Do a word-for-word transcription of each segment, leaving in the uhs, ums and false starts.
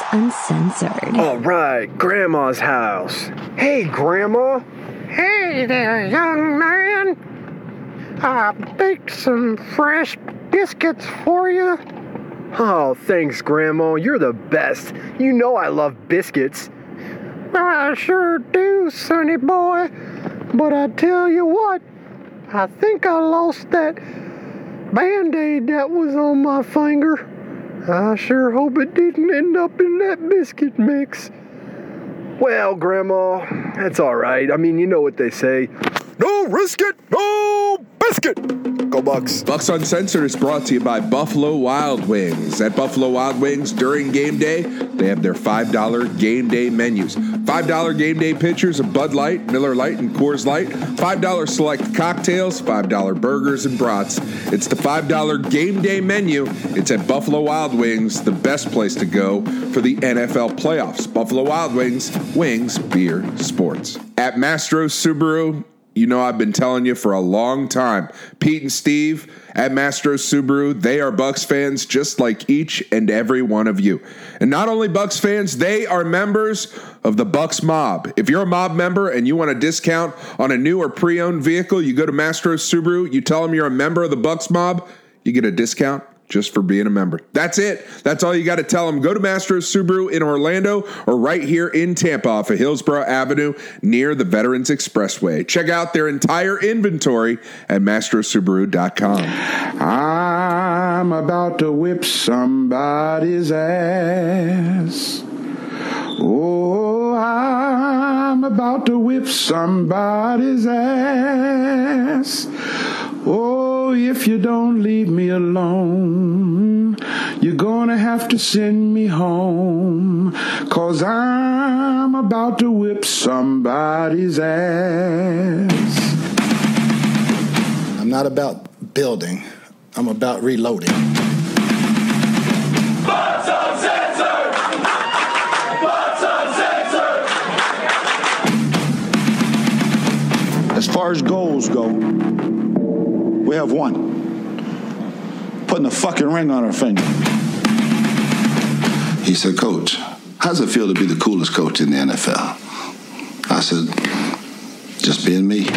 Uncensored. All right, Grandma's house. Hey, Grandma. Hey there, young man. I baked some fresh biscuits for you. Oh, thanks, Grandma. You're the best. You know I love biscuits. I sure do, sonny boy. But I tell you what, I think I lost that Band-Aid that was on my finger. I sure hope it didn't end up in that biscuit mix. Well, Grandma, that's all right. I mean, you know what they say. No risk it, no biscuit. Go Bucks. Bucks Uncensored is brought to you by Buffalo Wild Wings. At Buffalo Wild Wings, during game day, they have their five dollar game day menus. five dollar game day pitchers of Bud Light, Miller Lite, and Coors Light. five dollar select cocktails, five dollar burgers and brats. It's the five dollar game day menu. It's at Buffalo Wild Wings, the best place to go for the N F L playoffs. Buffalo Wild Wings, wings, beer, sports. At Mastro's Subaru, you know I've been telling you for a long time. Pete and Steve at Mastro's Subaru, they are Bucks fans just like each and every one of you. And not only Bucks fans, they are members of the Bucks Mob. If you're a Mob member and you want a discount on a new or pre-owned vehicle, you go to Mastro's Subaru, you tell them you're a member of the Bucks Mob, you get a discount just for being a member. That's it. That's all you got to tell them. Go to Mastro's Subaru in Orlando or right here in Tampa off of Hillsborough Avenue near the Veterans Expressway. Check out their entire inventory at mastro subaru dot com. I'm about to whip somebody's ass. Oh, I'm about to whip somebody's ass. Oh, if you don't leave me alone, you're gonna have to send me home, 'cause I'm about to whip somebody's ass. I'm not about building, I'm about reloading. Bucks Uncensored! Bucks Uncensored! As far as goals go, we have one. Putting a fucking ring on our finger. He said, Coach, how does it feel to be the coolest coach in the N F L? I said, just being me.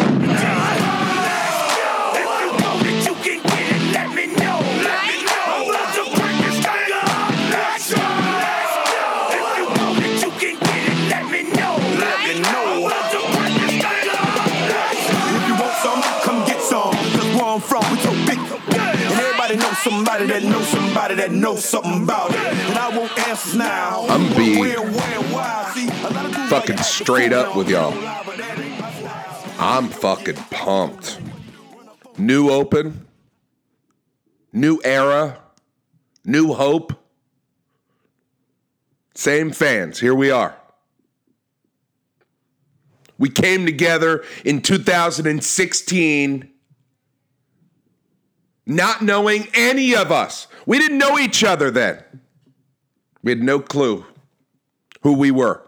Somebody that knows somebody that knows something about it. And I won't answer now. I'm being fucking straight up with y'all. I'm fucking pumped. New open. New era. New hope. Same fans. Here we are. We came together in two thousand sixteen not knowing any of us. We didn't know each other then. We had no clue who we were.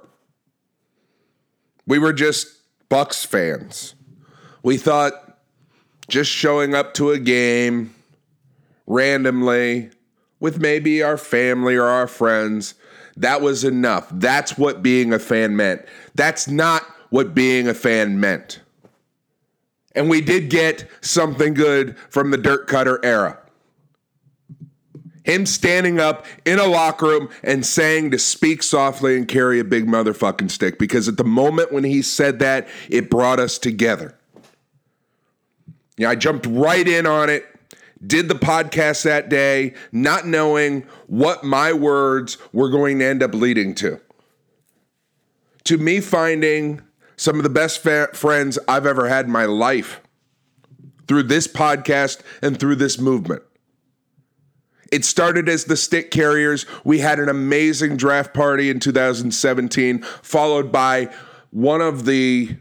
We were just Bucks fans. We thought just showing up to a game randomly with maybe our family or our friends, that was enough. That's what being a fan meant. That's not what being a fan meant. And we did get something good from the Dirk Cutter era. Him standing up in a locker room and saying to speak softly and carry a big motherfucking stick. Because at the moment when he said that, it brought us together. Yeah, I jumped right in on it, did the podcast that day, not knowing what my words were going to end up leading to. To me finding some of the best fa- friends I've ever had in my life through this podcast and through this movement. It started as the Stick Carriers. We had an amazing draft party in two thousand seventeen, followed by one of the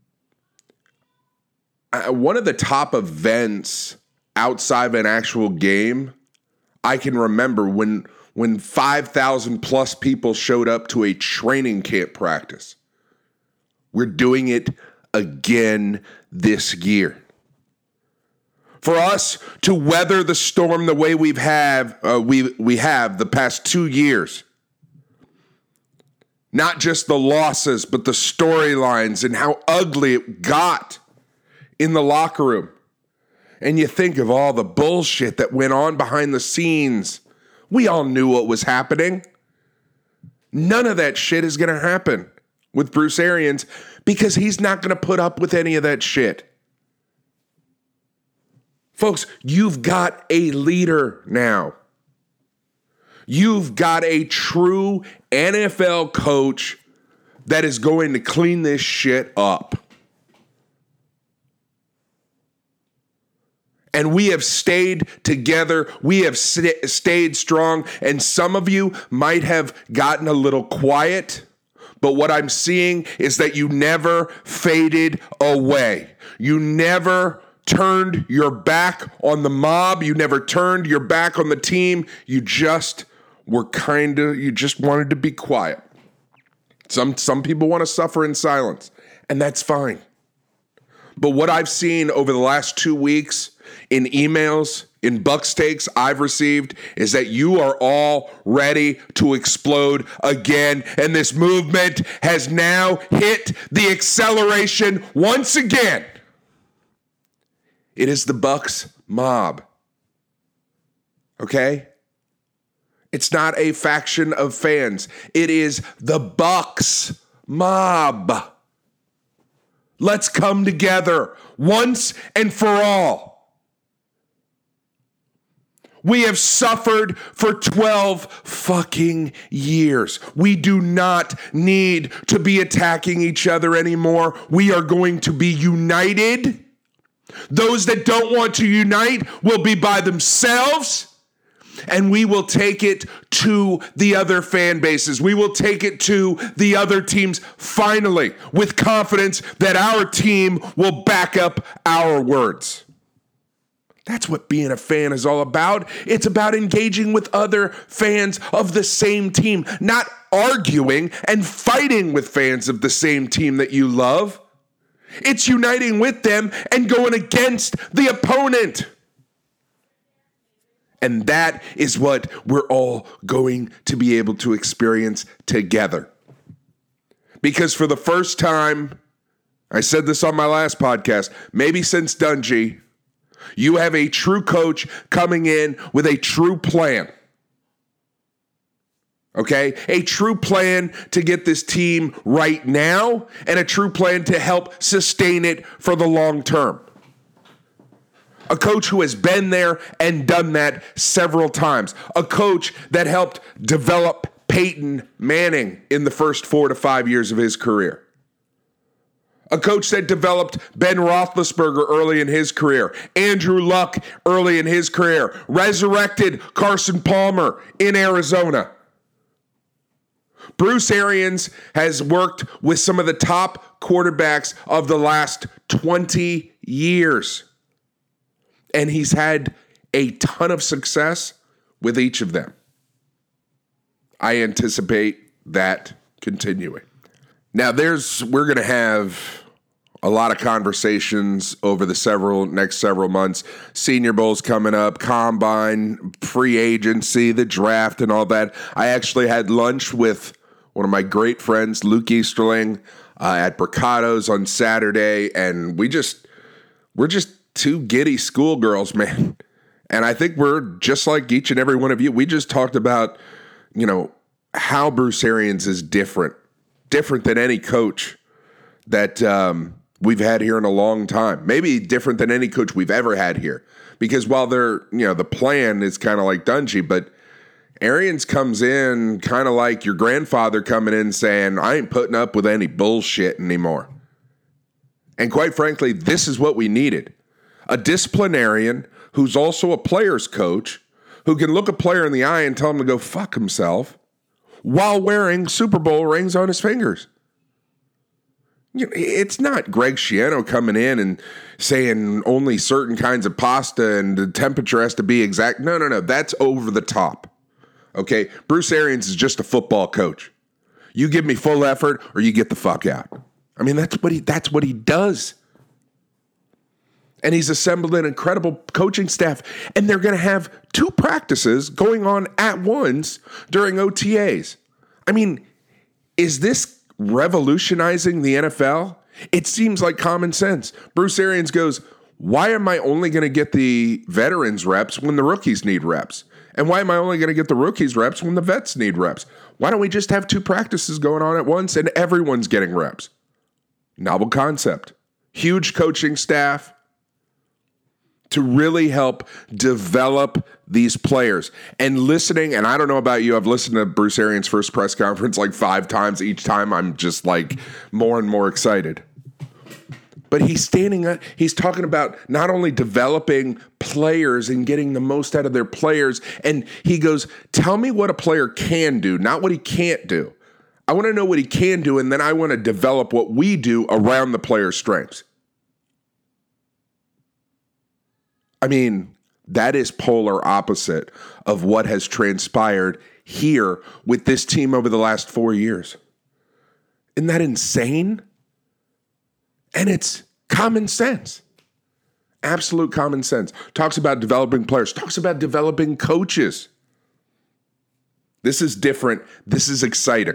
uh, one of the top events outside of an actual game. I can remember when when five thousand plus people showed up to a training camp practice. We're doing it again this year. For us to weather the storm the way we've have uh, we we have the past two years, Not just the losses, but the storylines and how ugly it got in the locker room. And you think of all the bullshit that went on behind the scenes. We all knew what was happening. None of that shit is going to happen with Bruce Arians because he's not going to put up with any of that shit. Folks, you've got a leader now. You've got a true N F L coach that is going to clean this shit up. And we have stayed together. We have st- stayed strong. And some of you might have gotten a little quiet. But what I'm seeing is that you never faded away. You never turned your back on the mob. You never turned your back on the team. You just were kind of, you just wanted to be quiet. Some, some people want to suffer in silence, and that's fine. But what I've seen over the last two weeks in emails, in Bucks takes I've received, is that you are all ready to explode again. And this movement has now hit the acceleration once again. It is the Bucks mob. Okay? It's not a faction of fans. It is the Bucks mob. Let's come together once and for all. We have suffered for twelve fucking years. We do not need to be attacking each other anymore. We are going to be united. Those that don't want to unite will be by themselves. And we will take it to the other fan bases. We will take it to the other teams finally with confidence that our team will back up our words. That's what being a fan is all about. It's about engaging with other fans of the same team, not arguing and fighting with fans of the same team that you love. It's uniting with them and going against the opponent. And that is what we're all going to be able to experience together. Because for the first time, I said this on my last podcast, maybe since Dungy, you have a true coach coming in with a true plan. Okay? A true plan to get this team right now and a true plan to help sustain it for the long term. A coach who has been there and done that several times. A coach that helped develop Peyton Manning in the first four to five years of his career. A coach that developed Ben Roethlisberger early in his career. Andrew Luck early in his career. Resurrected Carson Palmer in Arizona. Bruce Arians has worked with some of the top quarterbacks of the last twenty years. And he's had a ton of success with each of them. I anticipate that continuing. Now, there's we're going to have a lot of conversations over the several next several months. Senior Bowl's coming up, Combine, free agency, the draft, and all that. I actually had lunch with one of my great friends, Luke Easterling, uh, at Bricado's on Saturday, and we just we're just two giddy schoolgirls, man. And I think we're just like each and every one of you. We just talked about, you know, how Bruce Arians is different, different than any coach that um, we've had here in a long time. Maybe different than any coach we've ever had here. Because while they're, you know, the plan is kind of like Dungy, but Arians comes in kind of like your grandfather coming in saying, I ain't putting up with any bullshit anymore. And quite frankly, this is what we needed. A disciplinarian who's also a player's coach who can look a player in the eye and tell him to go fuck himself while wearing Super Bowl rings on his fingers. You know, it's not Greg Schiano coming in and saying only certain kinds of pasta and the temperature has to be exact. No, no, no. That's over the top. Okay? Bruce Arians is just a football coach. You give me full effort or you get the fuck out. I mean, that's what he that's what he does. And he's assembled an incredible coaching staff. And they're going to have two practices going on at once during O T As. I mean, Is this revolutionizing the N F L? It seems like common sense. Bruce Arians goes, why am I only going to get the veterans reps when the rookies need reps? And why am I only going to get the rookies reps when the vets need reps? Why don't we just have two practices going on at once and everyone's getting reps? Novel concept. Huge coaching staff to really help develop these players. And listening, and I don't know about you, I've listened to Bruce Arians' first press conference like five times. Each time I'm just like more and more excited. But he's standing up, he's talking about not only developing players and getting the most out of their players, and he goes, tell me what a player can do, not what he can't do. I want to know what he can do, and then I want to develop what we do around the player's strengths. I mean, that is polar opposite of what has transpired here with this team over the last four years. Isn't that insane? And it's common sense. Absolute common sense. Talks about developing players. Talks about developing coaches. This is different. This is exciting.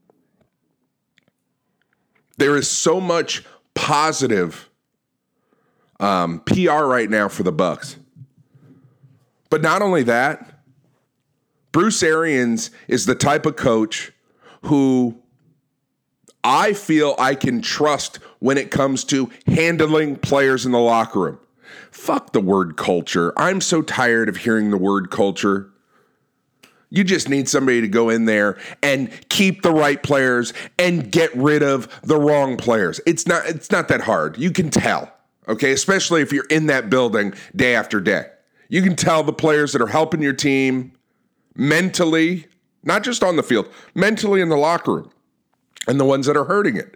There is so much positive um, P R right now for the Bucs. But not only that, Bruce Arians is the type of coach who I feel I can trust when it comes to handling players in the locker room. Fuck the word culture. I'm so tired of hearing the word culture. You just need somebody to go in there and keep the right players and get rid of the wrong players. It's not, it's not that hard. You can tell, okay? Especially if you're in that building day after day. You can tell the players that are helping your team mentally, not just on the field, mentally in the locker room. And the ones that are hurting it.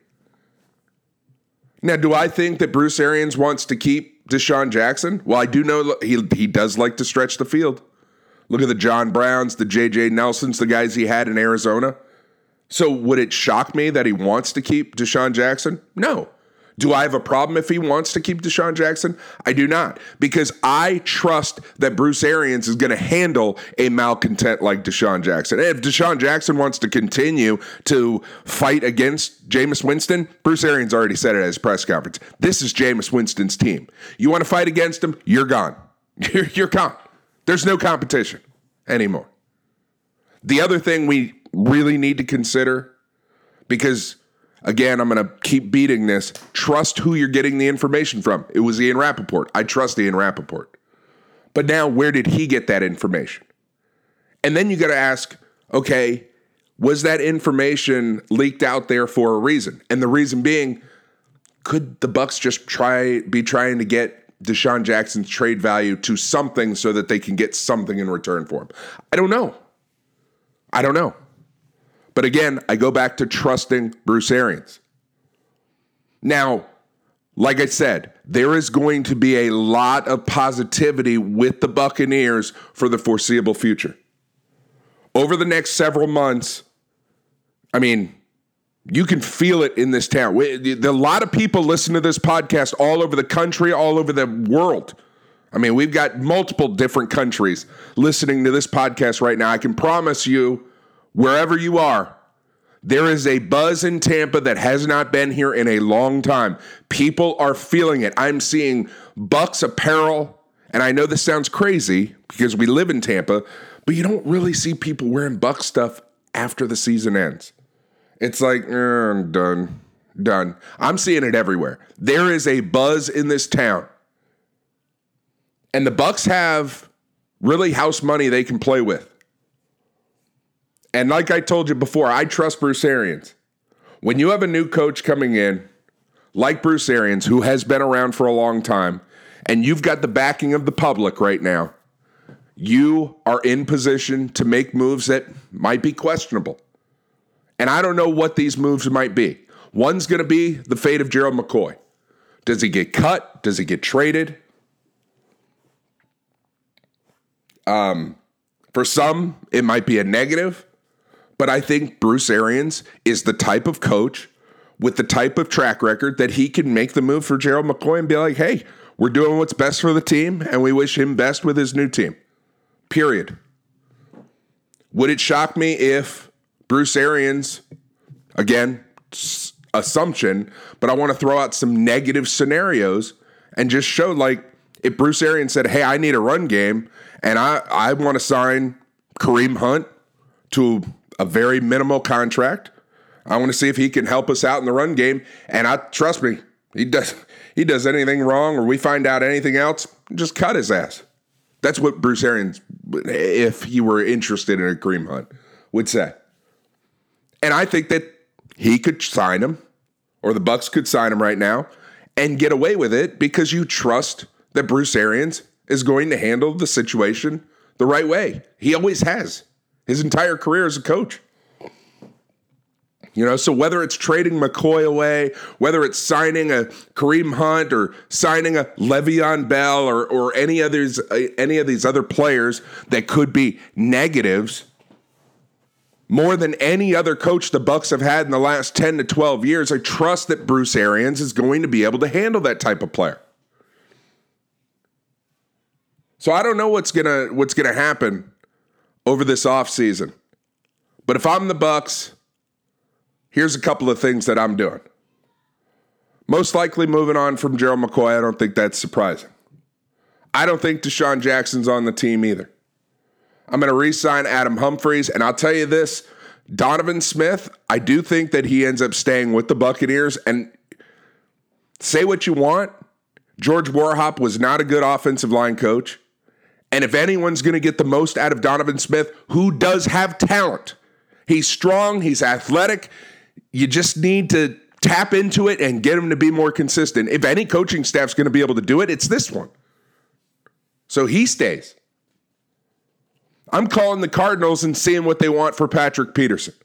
Now, do I think that Bruce Arians wants to keep Deshaun Jackson? Well, I do know he he does like to stretch the field. Look at the John Browns, the J J Nelsons, the guys he had in Arizona. So would it shock me that he wants to keep Deshaun Jackson? No. Do I have a problem if he wants to keep Deshaun Jackson? I do not, because I trust that Bruce Arians is going to handle a malcontent like Deshaun Jackson. And if Deshaun Jackson wants to continue to fight against Jameis Winston, Bruce Arians already said it at his press conference. This is Jameis Winston's team. You want to fight against him? You're gone. You're, you're gone. There's no competition anymore. The other thing we really need to consider, because again, I'm going to keep beating this. Trust who you're getting the information from. It was Ian Rappaport. I trust Ian Rappaport. But now, where did he get that information? And then you got to ask, okay, was that information leaked out there for a reason? And the reason being, could the Bucs just try be trying to get Deshaun Jackson's trade value to something so that they can get something in return for him? I don't know. I don't know. But again, I go back to trusting Bruce Arians. Now, like I said, there is going to be a lot of positivity with the Buccaneers for the foreseeable future. Over the next several months, I mean, you can feel it in this town. A lot of people listen to this podcast all over the country, all over the world. I mean, we've got multiple different countries listening to this podcast right now. I can promise you, wherever you are, there is a buzz in Tampa that has not been here in a long time. People are feeling it. I'm seeing Bucs apparel, and I know this sounds crazy because we live in Tampa, but you don't really see people wearing Bucs stuff after the season ends. It's like, eh, I'm done, done. I'm seeing it everywhere. There is a buzz in this town. And the Bucs have really house money they can play with. And like I told you before, I trust Bruce Arians. When you have a new coach coming in, like Bruce Arians, who has been around for a long time, and you've got the backing of the public right now, you are in position to make moves that might be questionable. And I don't know what these moves might be. One's going to be the fate of Gerald McCoy. Does he get cut? Does he get traded? Um, for some, it might be a negative. But I think Bruce Arians is the type of coach with the type of track record that he can make the move for Gerald McCoy and be like, hey, we're doing what's best for the team, and we wish him best with his new team. Period. Would it shock me if Bruce Arians Again, assumption, but I want to throw out some negative scenarios and just show, like, if Bruce Arians said, hey, I need a run game, and I, I want to sign Kareem Hunt to a very minimal contract. I want to see if he can help us out in the run game. And I trust me, he does he does anything wrong or we find out anything else, just cut his ass. That's what Bruce Arians, if he were interested in a Kareem Hunt, would say. And I think that he could sign him, or the Bucs could sign him right now and get away with it because you trust that Bruce Arians is going to handle the situation the right way. He always has his entire career as a coach. You know, so whether it's trading McCoy away, whether it's signing a Kareem Hunt or signing a Le'Veon Bell or or any others, any of these other players that could be negatives, more than any other coach the Bucs have had in the last ten to twelve years, I trust that Bruce Arians is going to be able to handle that type of player. So I don't know what's gonna what's gonna happen over this offseason. But if I'm the Bucs, here's a couple of things that I'm doing. Most likely moving on from Gerald McCoy. I don't think that's surprising. I don't think Deshaun Jackson's on the team either. I'm going to re-sign Adam Humphries, and I'll tell you this, Donovan Smith, I do think that he ends up staying with the Buccaneers, and say what you want, George Warhop was not a good offensive line coach, and if anyone's going to get the most out of Donovan Smith, who does have talent, he's strong, he's athletic, you just need to tap into it and get him to be more consistent. If any coaching staff's going to be able to do it, it's this one. So he stays. I'm calling the Cardinals and seeing what they want for Patrick Peterson.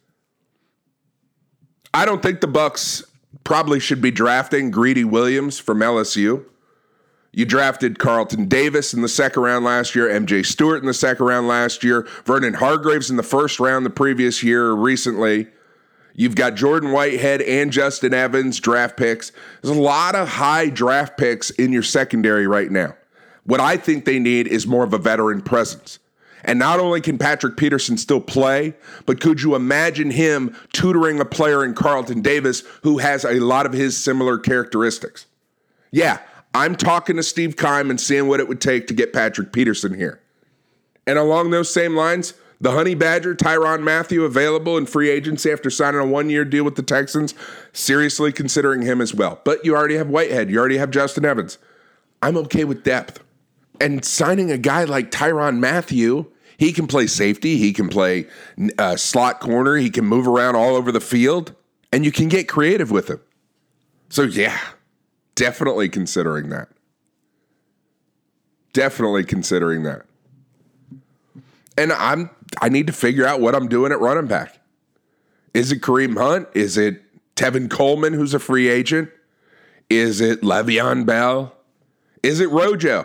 I don't think the Bucs probably should be drafting Greedy Williams from L S U. You drafted Carlton Davis in the second round last year, M J Stewart in the second round last year, Vernon Hargreaves in the first round the previous year recently. You've got Jordan Whitehead and Justin Evans draft picks. There's a lot of high draft picks in your secondary right now. What I think they need is more of a veteran presence. And not only can Patrick Peterson still play, but could you imagine him tutoring a player in Carlton Davis who has a lot of his similar characteristics? Yeah, I'm talking to Steve Keim and seeing what it would take to get Patrick Peterson here. And along those same lines, the Honey Badger, Tyrann Mathieu, available in free agency after signing a one-year deal with the Texans, seriously considering him as well. But you already have Whitehead. You already have Justin Evans. I'm okay with depth. And signing a guy like Tyrann Mathieu, he can play safety, he can play uh, slot corner, he can move around all over the field, and you can get creative with him. So yeah, definitely considering that. Definitely considering that. And I'm I need to figure out what I'm doing at running back. Is it Kareem Hunt? Is it Tevin Coleman, who's a free agent? Is it Le'Veon Bell? Is it Rojo?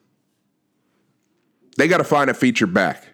They got to find a feature back.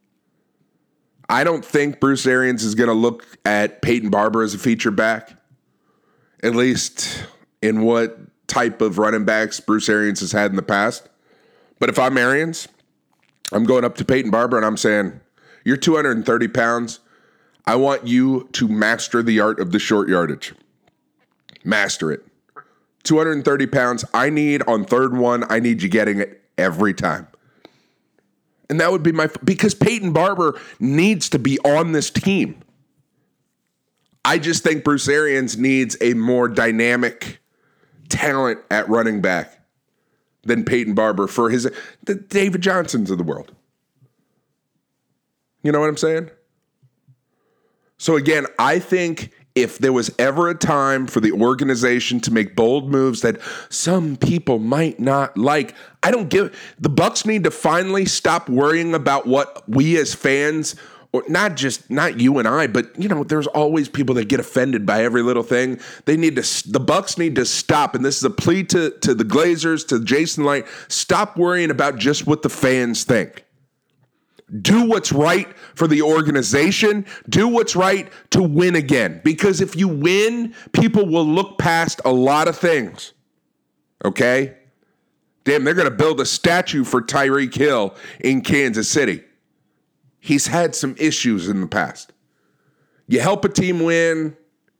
I don't think Bruce Arians is going to look at Peyton Barber as a feature back, at least in what type of running backs Bruce Arians has had in the past. But if I'm Arians, I'm going up to Peyton Barber and I'm saying, you're two hundred thirty pounds. I want you to master the art of the short yardage. Master it. two hundred thirty pounds. I need on third one, I need you getting it every time. And that would be my, because Peyton Barber needs to be on this team. I just think Bruce Arians needs a more dynamic talent at running back than Peyton Barber for his, the David Johnsons of the world. You know what I'm saying? So again, I think if there was ever a time for the organization to make bold moves that some people might not like, I don't give, the Bucs need to finally stop worrying about what we as fans, or not just, not you and I, but you know, there's always people that get offended by every little thing. They need to, the Bucs need to stop, and this is a plea to, to the Glazers, to Jason Light, stop worrying about just what the fans think. Do what's right for the organization. Do what's right to win again. Because if you win, people will look past a lot of things. Okay? Damn, they're going to build a statue for Tyreek Hill in Kansas City. He's had some issues in the past. You help a team win,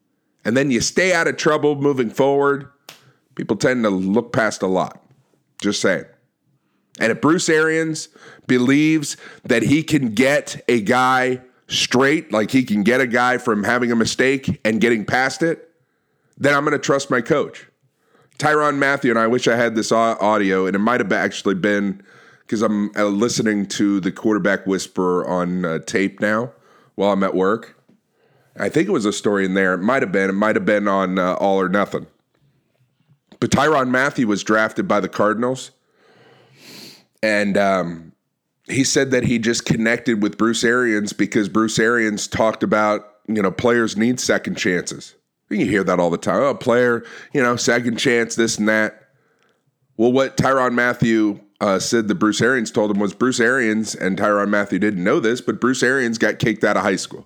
and then you stay out of trouble moving forward, people tend to look past a lot. Just saying. And if Bruce Arians believes that he can get a guy straight, like he can get a guy from having a mistake and getting past it, then I'm going to trust my coach. Tyrann Mathieu, and I wish I had this audio, and it might have actually been because I'm listening to the Quarterback Whisperer on uh, tape now while I'm at work. I think it was a story in there. It might have been. It might have been on uh, All or Nothing. But Tyrann Mathieu was drafted by the Cardinals, and um, he said that he just connected with Bruce Arians because Bruce Arians talked about, you know, players need second chances. You hear that all the time. Oh, a player, you know, second chance, this and that. Well, what Tyrann Mathieu uh, said that Bruce Arians told him was Bruce Arians, and Tyrann Mathieu didn't know this, but Bruce Arians got kicked out of high school.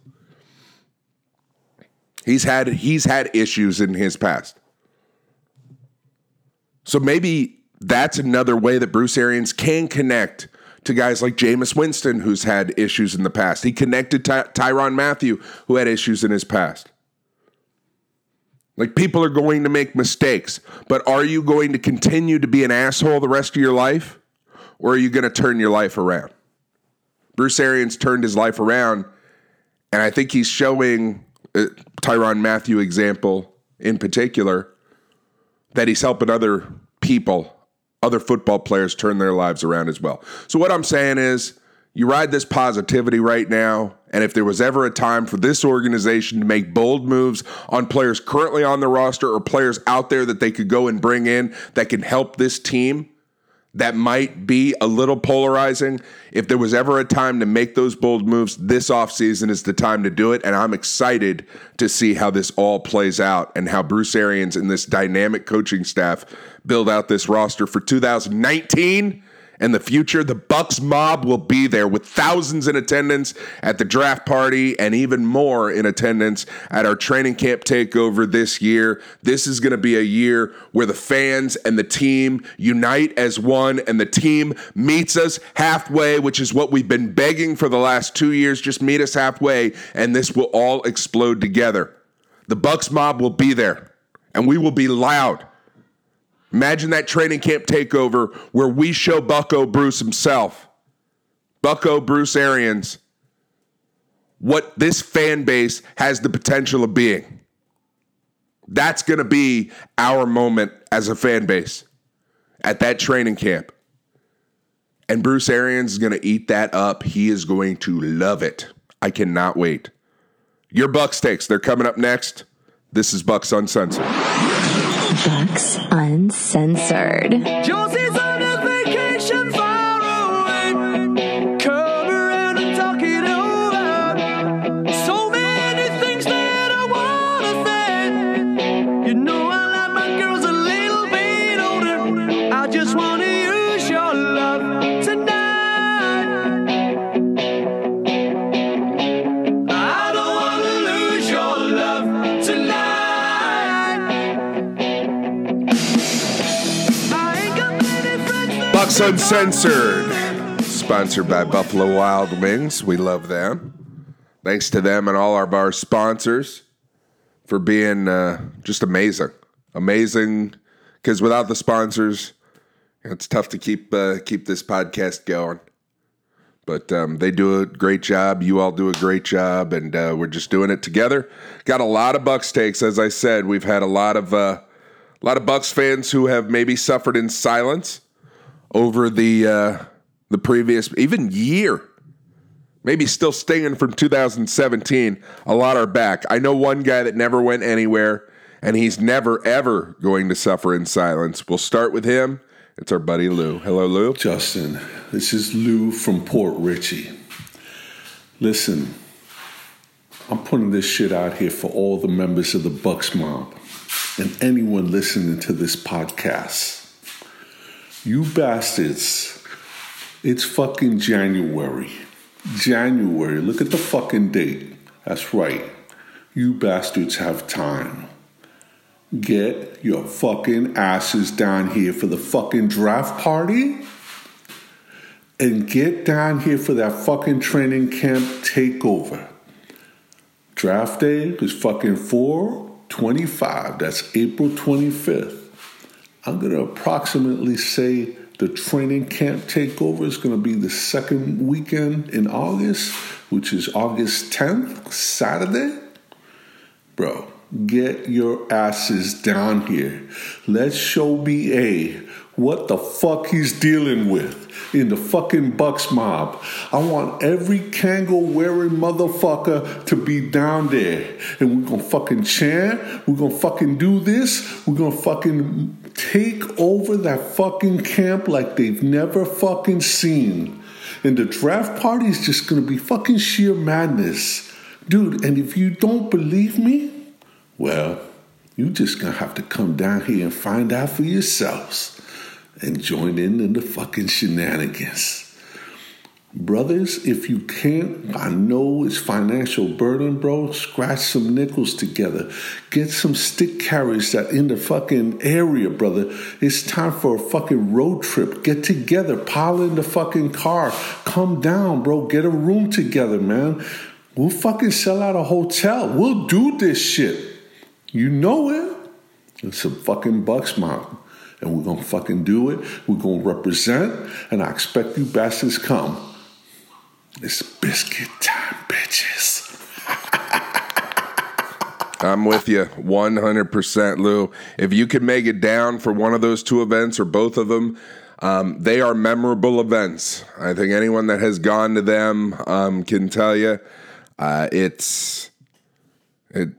He's had he's had issues in his past. So maybe that's another way that Bruce Arians can connect to guys like Jameis Winston, who's had issues in the past. He connected to Tyrann Mathieu, who had issues in his past. Like, people are going to make mistakes, but are you going to continue to be an asshole the rest of your life, or are you going to turn your life around? Bruce Arians turned his life around, and I think he's showing, uh, Tyrann Mathieu example in particular, that he's helping other people, other football players turn their lives around as well. So what I'm saying is, you ride this positivity right now, and if there was ever a time for this organization to make bold moves on players currently on the roster or players out there that they could go and bring in that can help this team, that might be a little polarizing. If there was ever a time to make those bold moves, this offseason is the time to do it, and I'm excited to see how this all plays out and how Bruce Arians and this dynamic coaching staff build out this roster for two thousand nineteen. And the future. The Bucs mob will be there with thousands in attendance at the draft party and even more in attendance at our training camp takeover this year. This is going to be a year where the fans and the team unite as one, and the team meets us halfway, which is what we've been begging for the last two years. Just meet us halfway, and this will all explode together. The Bucs mob will be there, and we will be loud. Imagine that training camp takeover where we show Bucko Bruce himself, Bucko Bruce Arians, what this fan base has the potential of being. That's going to be our moment as a fan base at that training camp. And Bruce Arians is going to eat that up. He is going to love it. I cannot wait. Your Bucs takes, they're coming up next. This is Bucs Uncensored. Bucs Uncensored. Josie's on a vacation far away. Come around and talk it over. So many things that I wanna say. You know I like my girls a little bit older. I just wanna use your love tonight. I don't wanna lose your love tonight. Bucs Uncensored, sponsored by Buffalo Wild Wings. We love them. Thanks to them and all of our sponsors for being uh, just amazing. Amazing, because without the sponsors, it's tough to keep uh, keep this podcast going. But um, they do a great job. You all do a great job, and uh, we're just doing it together. Got a lot of Bucs takes, as I said. We've had a lot of uh, a lot of Bucs fans who have maybe suffered in silence over the uh, the previous even year, maybe still stinging from two thousand seventeen. A lot are back. I know one guy that never went anywhere, and he's never, ever going to suffer in silence. We'll start with him. It's our buddy Lou. Hello, Lou. Justin, this is Lou from Port Richey. Listen, I'm putting this shit out here for all the members of the Bucs mob and anyone listening to this podcast. You bastards, it's fucking January. January, look at the fucking date. That's right. You bastards have time. Get your fucking asses down here for the fucking draft party and get down here for that fucking training camp takeover. Draft day is fucking four twenty-five, that's April twenty-fifth, I'm going to approximately say the training camp takeover is going to be the second weekend in August, which is August tenth, Saturday. Bro, get your asses down here. Let's show B A what the fuck he's dealing with in the fucking Bucks mob. I want every Kangol wearing motherfucker to be down there. And we're gonna fucking chant. We're gonna fucking do this. We're gonna fucking take over that fucking camp like they've never fucking seen. And the draft party is just gonna be fucking sheer madness. Dude, and if you don't believe me, well, you just gonna have to come down here and find out for yourselves. And join in in the fucking shenanigans. Brothers, if you can't, I know it's financial burden, bro. Scratch some nickels together. Get some stick carriers that in the fucking area, brother. It's time for a fucking road trip. Get together. Pile in the fucking car. Come down, bro. Get a room together, man. We'll fucking sell out a hotel. We'll do this shit. You know it. It's a fucking Bucks mob. And we're going to fucking do it. We're going to represent. And I expect you bastards come. It's biscuit time, bitches. I'm with you one hundred percent, Lou. If you can make it down for one of those two events or both of them, um, they are memorable events. I think anyone that has gone to them um, can tell you uh, it's... it.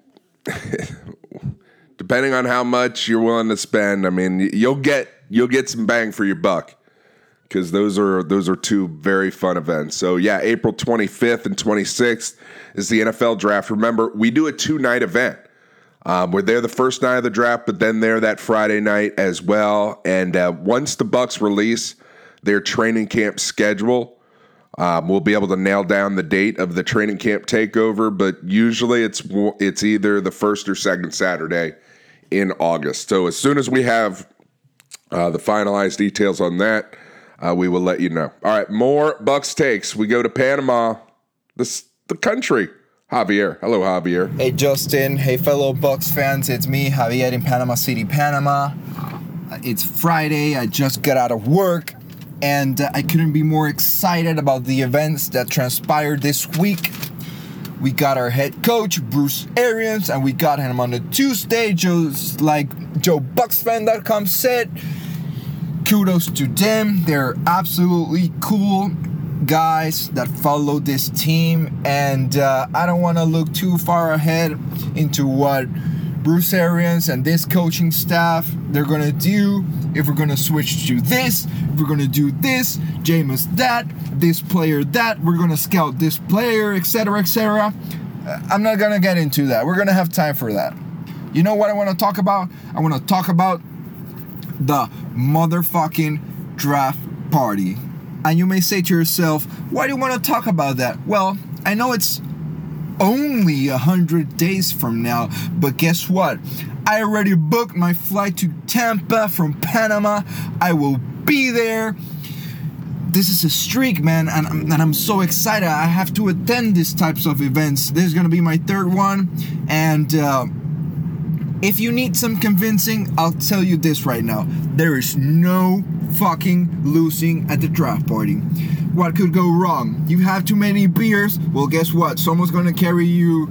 Depending on how much you're willing to spend, I mean, you'll get you'll get some bang for your buck because those are those are two very fun events. So yeah, April twenty-fifth and twenty-sixth is the N F L draft. Remember, we do a two-night event. Um, we're there the first night of the draft, but then there that Friday night as well. And uh, once the Bucks release their training camp schedule, Um, we'll be able to nail down the date of the training camp takeover, but usually it's it's either the first or second Saturday in August. So as soon as we have uh, the finalized details on that, uh, we will let you know. All right, more Bucks takes. We go to Panama, this the country. Javier. Hello, Javier. Hey, Justin. Hey, fellow Bucks fans. It's me, Javier, in Panama City, Panama. It's Friday. I just got out of work. And uh, I couldn't be more excited about the events that transpired this week. We got our head coach, Bruce Arians, and we got him on a Tuesday, just like Joe Bucks Fan dot com said. Kudos to them. They're absolutely cool guys that follow this team. And uh, I don't want to look too far ahead into what Bruce Arians and this coaching staff, they're going to do. If we're going to switch to this, if we're going to do this, Jameis that, this player that, we're going to scout this player, et cetera, et cetera. I'm not going to get into that. We're going to have time for that. You know what I want to talk about? I want to talk about the motherfucking draft party. And you may say to yourself, why do you want to talk about that? Well, I know it's only a hundred days from now, but guess what? I already booked my flight to Tampa from Panama. I will be there. This is a streak, man, and, and I'm so excited. I have to attend these types of events. This is gonna be my third one, and uh, if you need some convincing, I'll tell you this right now. There is no fucking losing at the draft party. What could go wrong? You have too many beers? Well, guess what? Someone's gonna carry you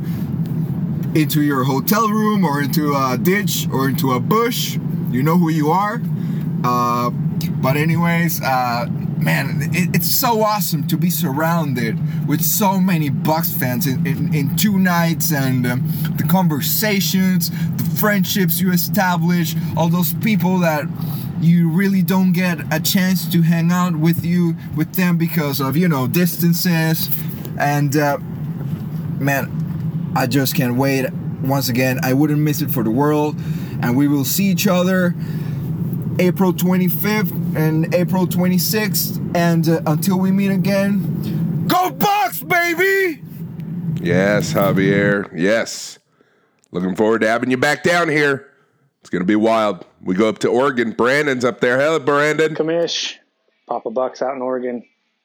into your hotel room or into a ditch or into a bush. You know who you are. Uh, but anyways, uh, man, it, it's so awesome to be surrounded with so many Bucks fans in, in, in two nights, and um, the conversations, the friendships you establish, all those people that you really don't get a chance to hang out with you with them because of, you know, distances. And uh, man, I just can't wait. Once again, I wouldn't miss it for the world. And we will see each other April twenty-fifth and April twenty-sixth. And uh, until we meet again, go Bucks, baby! Yes, Javier. Yes. Looking forward to having you back down here. It's going to be wild. We go up to Oregon. Brandon's up there. Hello, Brandon. Commish. Papa Bucks out in Oregon.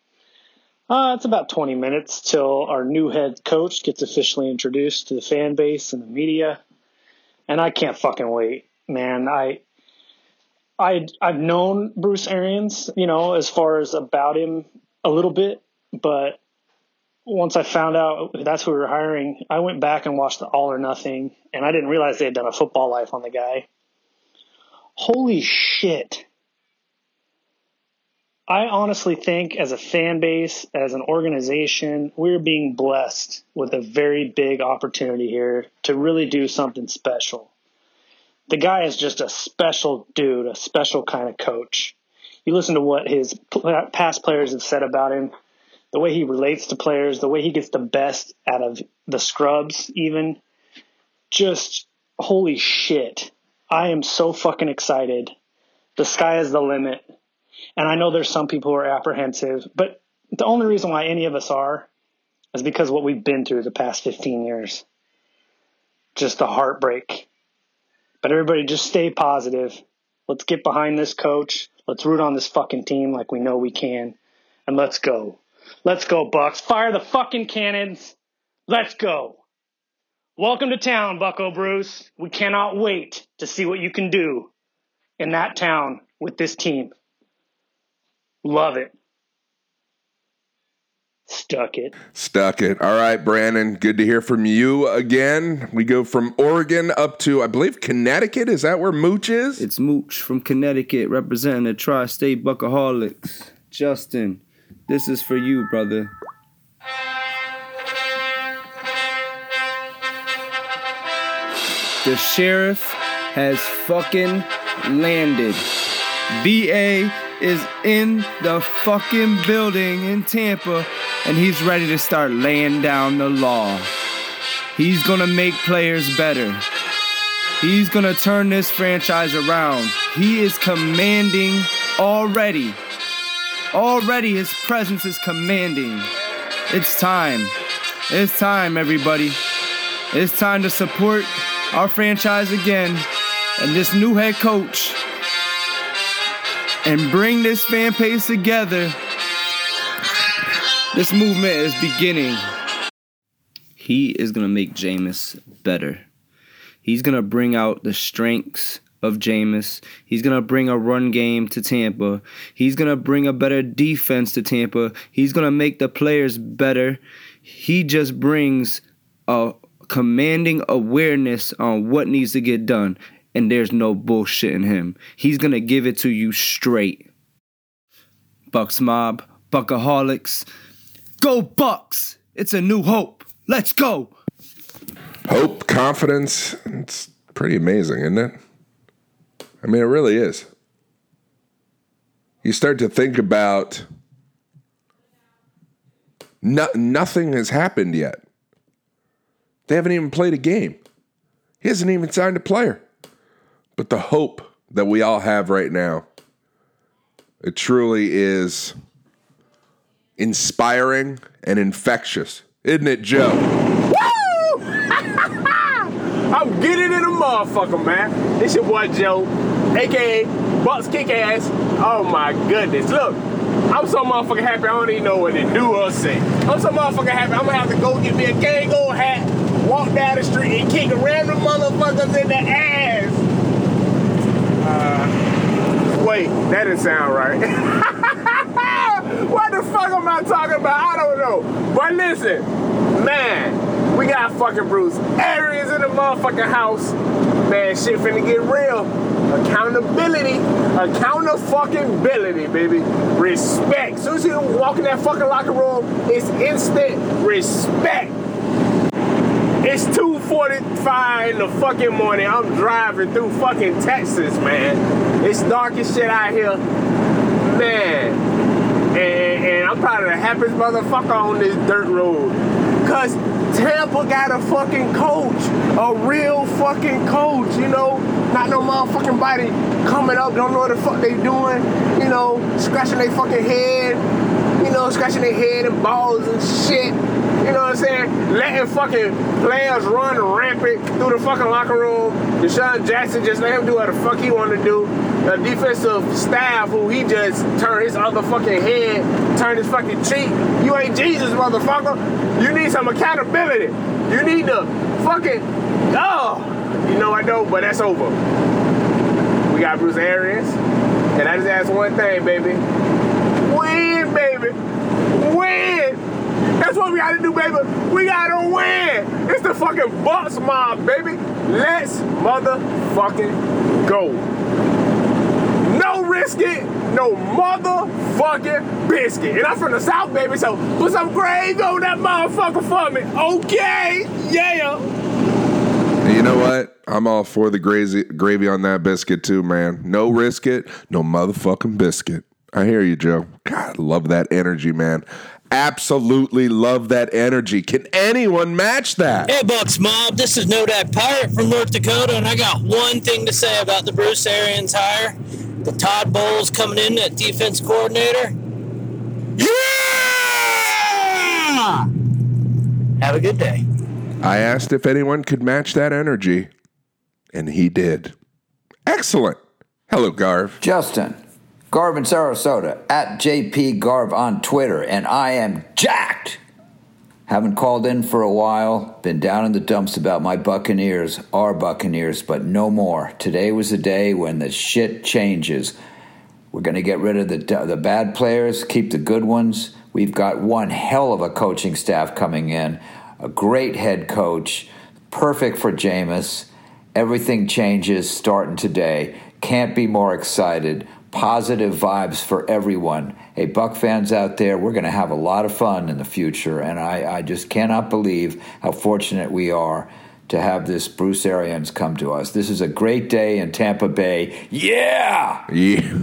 Uh, it's about twenty minutes till our new head coach gets officially introduced to the fan base and the media. and I can't fucking wait, man. I, I, I've known Bruce Arians, you know, as far as about him a little bit, but once I found out that's who we were hiring, I went back and watched the All or Nothing, and I didn't realize they had done a Football Life on the guy. Holy shit. I honestly think as a fan base, as an organization, we're being blessed with a very big opportunity here to really do something special. The guy is just a special dude, a special kind of coach. You listen to what his past players have said about him, the way he relates to players, the way he gets the best out of the scrubs even. Just holy shit. I am so fucking excited. The sky is the limit. And I know there's some people who are apprehensive, but the only reason why any of us are is because of what we've been through the past fifteen years. Just the heartbreak. But everybody just stay positive. Let's get behind this coach. Let's root on this fucking team like we know we can. And let's go. Let's go, Bucks. Fire the fucking cannons. Let's go. Welcome to town, Bucko Bruce. We cannot wait to see what you can do in that town with this team. Love it. Stuck it. Stuck it. All right, Brandon, good to hear from you again. We go from Oregon up to, I believe, Connecticut. Is that where Mooch is? It's Mooch from Connecticut, representing the Tri-State Buckaholics. Justin, this is for you, brother. The sheriff has fucking landed. B A is in the fucking building in Tampa, and he's ready to start laying down the law. He's gonna make players better. He's gonna turn this franchise around. He is commanding already. Already his presence is commanding. It's time. It's time, everybody. It's time to support our franchise again and this new head coach and bring this fan base together. This movement is beginning. He is going to make Jameis better. He's going to bring out the strengths of Jameis. He's going to bring a run game to Tampa. He's going to bring a better defense to Tampa. He's going to make the players better. He just brings a commanding awareness on what needs to get done. And there's no bullshit in him. He's going to give it to you straight. Bucks Mob, Buckaholics. Go Bucks! It's a new hope. Let's go! Hope, confidence. It's pretty amazing, isn't it? I mean, it really is. You start to think about no, nothing has happened yet. They haven't even played a game. He hasn't even signed a player. But the hope that we all have right now, it truly is inspiring and infectious. Isn't it, Joe? Woo! I'm getting in a motherfucker, man. It's your boy Joe, a k a. Bucks Kick Ass. Oh, my goodness. Look, I'm so motherfucking happy I don't even know what to do or say. I'm so motherfucking happy I'm going to have to go get me a gang old hat, walk down the street, and kick random motherfuckers in the ass. Uh, wait, that didn't sound right. What the fuck am I talking about? I don't know. But listen, man, we got fucking Bruce Arians in the motherfucking house. Man, shit finna get real. Accountability. Account-fucking-ability, baby. Respect. As soon as you walk in that fucking locker room, it's instant respect. It's two forty-five in the fucking morning. I'm driving through fucking Texas, man. It's dark as shit out here. Man. And, and I'm probably the happiest motherfucker on this dirt road. Cause Tampa got a fucking coach. A real fucking coach, you know? Not no motherfucking body coming up, don't know what the fuck they doing. You know, scratching their fucking head. You know, scratching their head and balls and shit. You know what I'm saying? Letting fucking players run rampant through the fucking locker room. Deshaun Jackson just let him do what the fuck he wanted to do. The defensive staff who he just turned his other fucking head, turned his fucking cheek. You ain't Jesus, motherfucker. You need some accountability. You need to fucking, oh. You know I don't, but that's over. We got Bruce Arians. And I just ask one thing, baby. Win, baby. Win. That's what we gotta do, baby. We gotta win. It's the fucking Bucks mob, baby. Let's motherfucking go. No risk it, no motherfucking biscuit. And I'm from the South, baby, so put some gravy on that motherfucker for me. Okay? Yeah. You know what? I'm all for the gravy, gravy on that biscuit too, man. No risk it, no motherfucking biscuit. I hear you, Joe. God, love that energy, man. Absolutely love that energy. Can anyone match that? Hey, Bucks Mob. This is No Dak Pirate from North Dakota, and I got one thing to say about the Bruce Arians hire. The Todd Bowles coming in at defense coordinator. Yeah! Have a good day. I asked if anyone could match that energy, and he did. Excellent. Hello, Garv. Justin, Garv in Sarasota, at J P Garv on Twitter, and I am jacked. Haven't called in for a while, been down in the dumps about my Buccaneers, our Buccaneers, but no more. Today was the day when the shit changes. We're going to get rid of the the bad players, keep the good ones. We've got one hell of a coaching staff coming in, a great head coach, perfect for Jameis. Everything changes starting today. Can't be more excited. Positive vibes for everyone. Hey, Buck fans out there, we're going to have a lot of fun in the future, and I, I just cannot believe how fortunate we are to have this Bruce Arians come to us. This is a great day in Tampa Bay. Yeah! Yeah,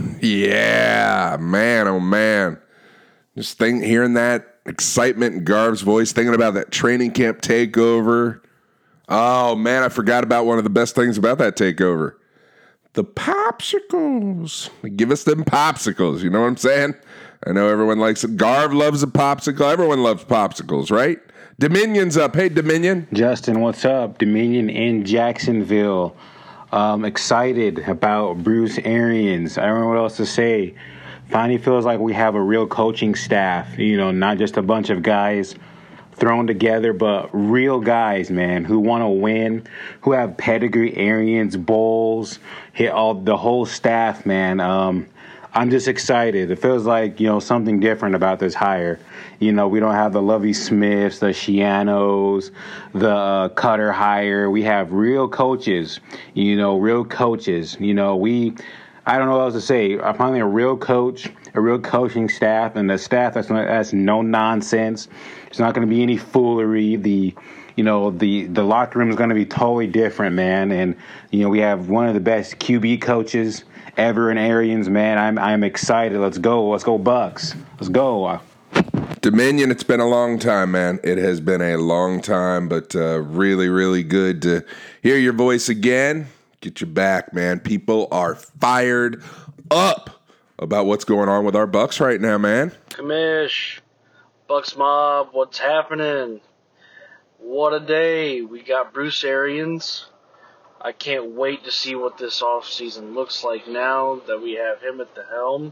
yeah. Man, oh man. Just think, hearing that excitement in Garv's voice, thinking about that training camp takeover. Oh, man, I forgot about one of the best things about that takeover. The popsicles. Give us them popsicles. You know what I'm saying? I know everyone likes it. Garv loves a popsicle. Everyone loves popsicles, right? Dominion's up. Hey, Dominion. Justin, what's up? Dominion in Jacksonville. Um, excited about Bruce Arians. I don't know what else to say. Finally feels like we have a real coaching staff. You know, not just a bunch of guys thrown together, but real guys, man, who want to win, who have pedigree, Arians, Bowles, hit all the whole staff, man. Um, I'm just excited. It feels like, you know, something different about this hire. You know, we don't have the Lovie Smiths, the Shianos, the uh, Cutter hire. We have real coaches, you know, real coaches. You know, we, I don't know what else to say. I'm finally a real coach, a real coaching staff, and the staff that's, that's no nonsense. It's not going to be any foolery. The, you know, the, the locker room is going to be totally different, man. And, you know, we have one of the best Q B coaches ever in Arians, man. I'm I'm excited. Let's go. Let's go, Bucks. Let's go. Dominion, it's been a long time, man. It has been a long time, but uh, really, really good to hear your voice again. Get you back, man. People are fired up about what's going on with our Bucks right now, man. Commish. Bucks Mob, what's happening? What a day. We got Bruce Arians. I can't wait to see what this offseason looks like now that we have him at the helm.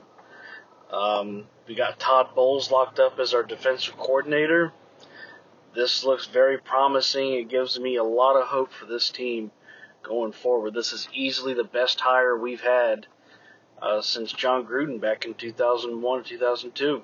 Um, we got Todd Bowles locked up as our defensive coordinator. This looks very promising. It gives me a lot of hope for this team going forward. This is easily the best hire we've had uh, since John Gruden back in two thousand one, two thousand two.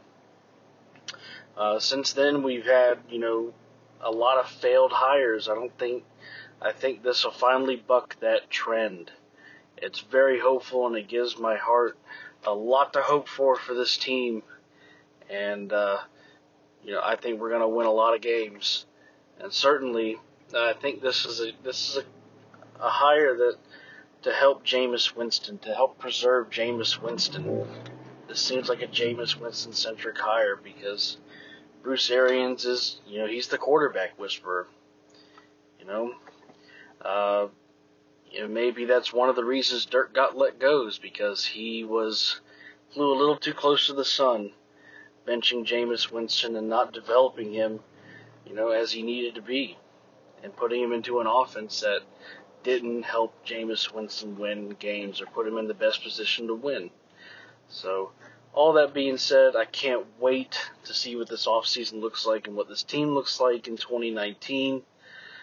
Uh, since then, we've had, you know, a lot of failed hires. I don't think, I think this will finally buck that trend. It's very hopeful, and it gives my heart a lot to hope for for this team. And, uh, you know, I think we're going to win a lot of games. And certainly, uh, I think this is a, this is a, a hire that, to help Jameis Winston, to help preserve Jameis Winston. This seems like a Jameis Winston-centric hire because Bruce Arians is, you know, he's the quarterback whisperer, you know. Uh, you know, maybe that's one of the reasons Dirk got let go is because he was, flew a little too close to the sun, benching Jameis Winston and not developing him, you know, as he needed to be, and putting him into an offense that didn't help Jameis Winston win games or put him in the best position to win. So, all that being said, I can't wait to see what this offseason looks like and what this team looks like in twenty nineteen.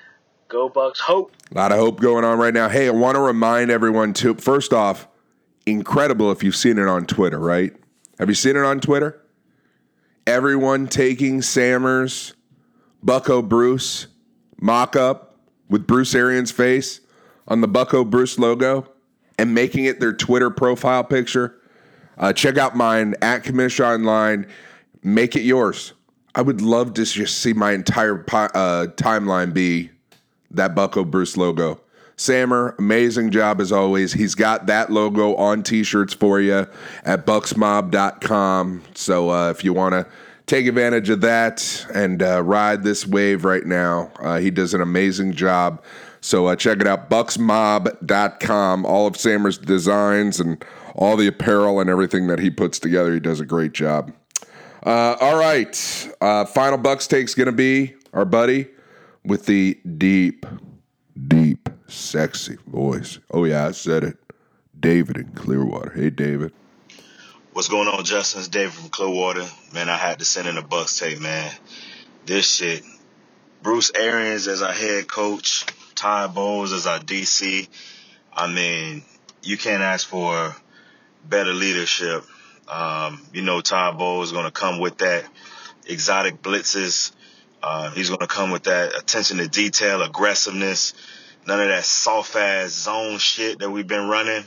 Go Bucks. Hope. A lot of hope going on right now. Hey, I want to remind everyone, too, first off, incredible if you've seen it on Twitter, right? Have you seen it on Twitter? Everyone taking Sammer's Bucko Bruce mock-up with Bruce Arians' face on the Bucko Bruce logo and making it their Twitter profile picture. Uh, check out mine, at Commish Online. Make it yours. I would love to just see my entire uh, timeline be that Bucko Bruce logo. Sammer, amazing job as always. He's got that logo on T-shirts for you at bucks mob dot com. So uh, if you want to take advantage of that and uh, ride this wave right now, uh, he does an amazing job. So uh, check it out, bucks mob dot com. All of Sammer's designs and all the apparel and everything that he puts together, he does a great job. Uh, all right, uh, final Bucks take's going to be our buddy with the deep, deep, sexy voice. Oh, yeah, I said it. David in Clearwater. Hey, David. What's going on, Justin? It's David from Clearwater. Man, I had to send in a Bucks tape, man. This shit. Bruce Arians as our head coach, Todd Bowles as our D C. I mean, you can't ask for better leadership. Um, you know, Todd Bowles is going to come with that exotic blitzes. Uh, he's going to come with that attention to detail, aggressiveness, none of that soft-ass zone shit that we've been running.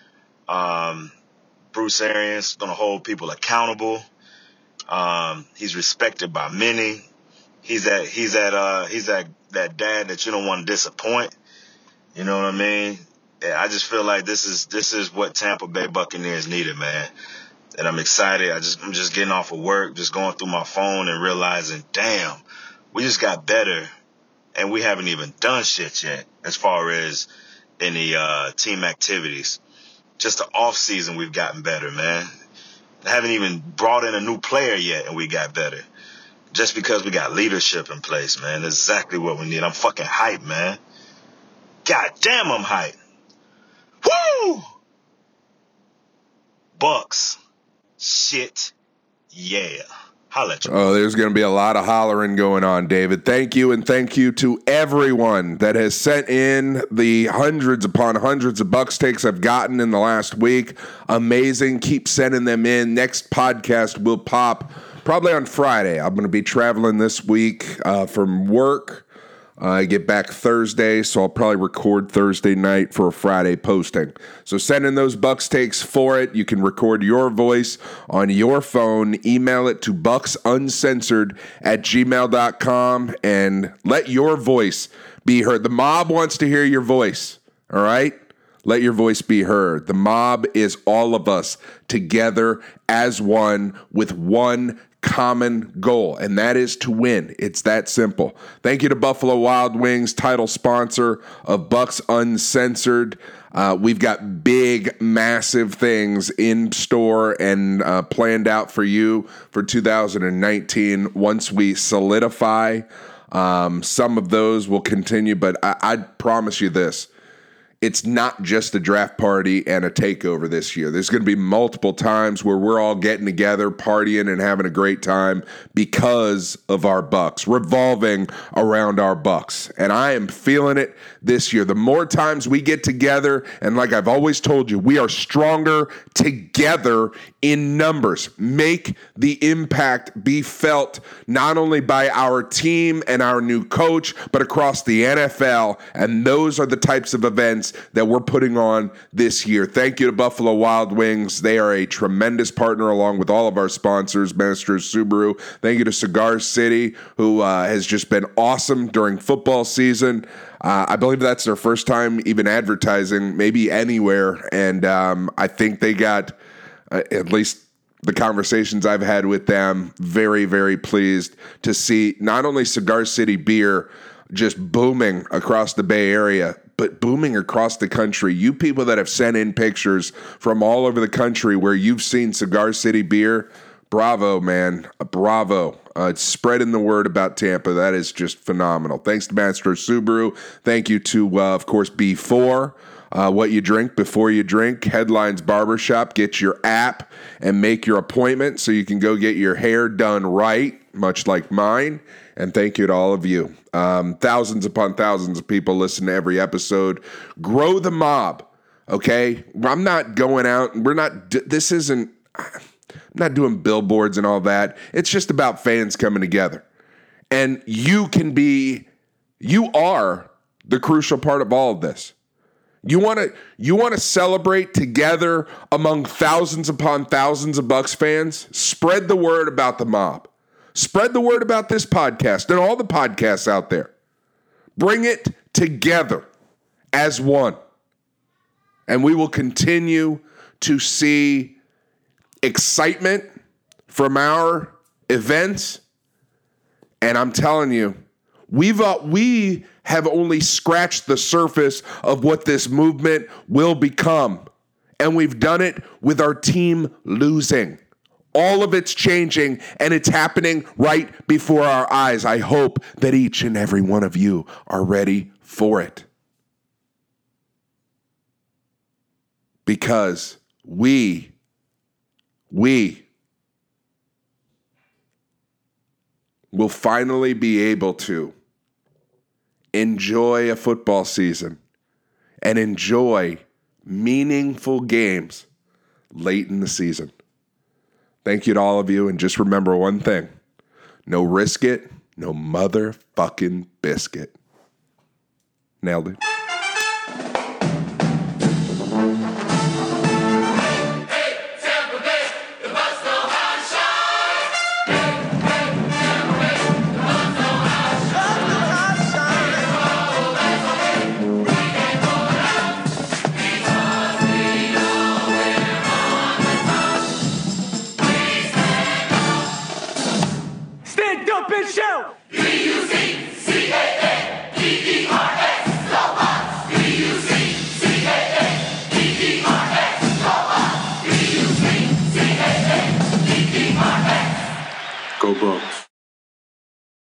Um, Bruce Arians is going to hold people accountable. Um, he's respected by many. He's that, he's that, uh, he's that, that dad that you don't want to disappoint. You know what I mean? Yeah, I just feel like this is, this is what Tampa Bay Buccaneers needed, man. And I'm excited. I just, I'm just getting off of work, just going through my phone and realizing, damn, we just got better and we haven't even done shit yet as far as any, uh, team activities. Just the off season, we've gotten better, man. I haven't even brought in a new player yet and we got better. Just because we got leadership in place, man. That's exactly what we need. I'm fucking hyped, man. God damn, I'm hyped. Woo! Bucks. Shit. Yeah. Holla at you. Oh, there's going to be a lot of hollering going on, David. Thank you, and thank you to everyone that has sent in the hundreds upon hundreds of Bucks takes I've gotten in the last week. Amazing. Keep sending them in. Next podcast will pop probably on Friday. I'm going to be traveling this week uh, from work. Uh, I get back Thursday, so I'll probably record Thursday night for a Friday posting. So send in those Bucks takes for it. You can record your voice on your phone. Email it to bucksuncensored at gmail dot com and let your voice be heard. The mob wants to hear your voice, all right? Let your voice be heard. The mob is all of us together as one with one common goal, and that is to win. It's that simple. Thank you to Buffalo Wild Wings, title sponsor of Bucks Uncensored. Uh, we've got big, massive things in store and uh, planned out for you for two thousand nineteen. Once we solidify, um, some of those will continue, but I, I promise you this. It's not just a draft party and a takeover this year. There's going to be multiple times where we're all getting together, partying, and having a great time because of our Bucks, revolving around our Bucks. And I am feeling it this year. The more times we get together, and like I've always told you, we are stronger together in numbers. Make the impact be felt not only by our team and our new coach, but across the N F L. And those are the types of events that we're putting on this year. Thank you to Buffalo Wild Wings. They are a tremendous partner along with all of our sponsors, Masters Subaru. Thank you to Cigar City, who uh, has just been awesome during football season. Uh, I believe that's their first time even advertising, maybe anywhere. And um, I think they got, uh, at least the conversations I've had with them, very, very pleased to see not only Cigar City beer just booming across the Bay Area, but booming across the country. You people that have sent in pictures from all over the country where you've seen Cigar City beer, bravo, man. Bravo. Uh, it's spreading the word about Tampa. That is just phenomenal. Thanks to Master Subaru. Thank you to, uh, of course, B four. uh, what you drink before you drink. Headlines Barbershop. Get your app and make your appointment so you can go get your hair done right, much like mine. And thank you to all of you. Um, thousands upon thousands of people listen to every episode. Grow the mob, okay? I'm not going out. We're not, this isn't, I'm not doing billboards and all that. It's just about fans coming together. And you can be, you are the crucial part of all of this. You want to you want to celebrate together among thousands upon thousands of Bucs fans? Spread the word about the mob. Spread the word about this podcast and all the podcasts out there. Bring it together as one. And we will continue to see excitement from our events. And I'm telling you, we've uh, we have only scratched the surface of what this movement will become. And we've done it with our team losing. All of it's changing, and it's happening right before our eyes. I hope that each and every one of you are ready for it. Because we, we will finally be able to enjoy a football season and enjoy meaningful games late in the season. Thank you to all of you, and just remember one thing. No risk it, no motherfucking biscuit. Nailed it. Stand up and shout! B U C C A A D E R S, go Bucs! B U C C A A D E R S, go Bucs! B U C C A A D E R S. Go Bucs.